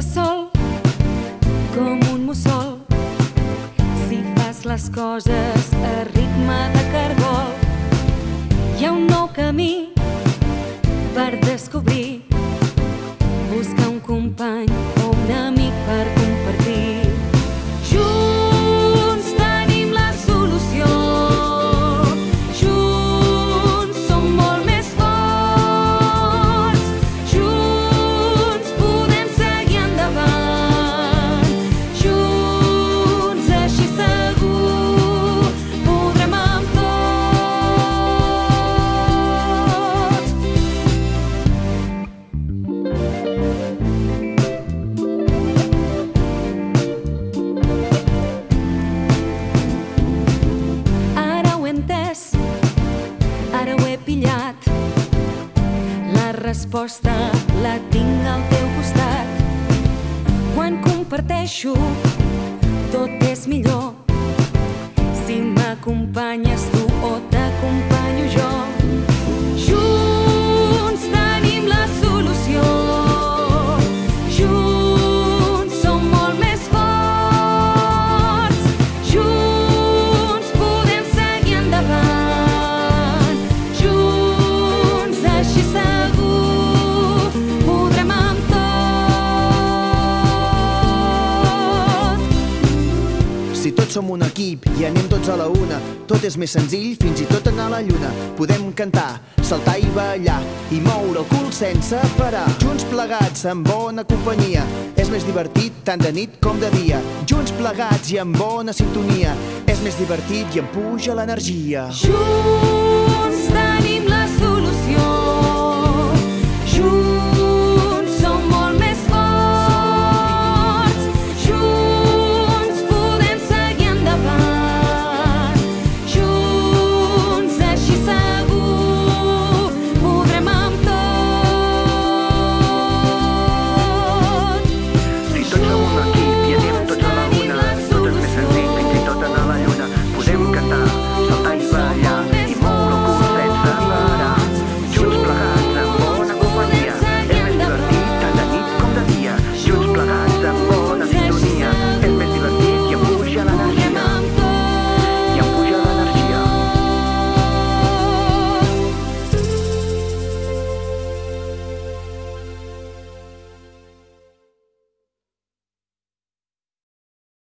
estàs sol com un mussol, si fas les coses a ritme de cargol. Hi ha un nou camí per descobrir, busca un company o un amic per compartir. Junts tenim la solució, junts som molt més forts, junts podem seguir endavant, junts així segur podrem amb tot. Ara ho he entès, ara ho he pillat, la resposta la tinc al teu costat. Quan comparteixo tot és millor, si m'acompanyes tu o t'acompanyo jo. Junts tenim la solució, junts som molt més forts, junts podem seguir endavant, junts així segur podrem amb tot. Si tots som un equip i anem tots a la una, tot és més senzill, fins i tot anar a la lluna. Podem cantar, saltar i ballar i moure el cul sense parar. Junts plegats, en bona companyia, és més divertit tant de nit com de dia. Junts plegats i en bona sintonia, és més divertit i em puja l'energia. Junts tenim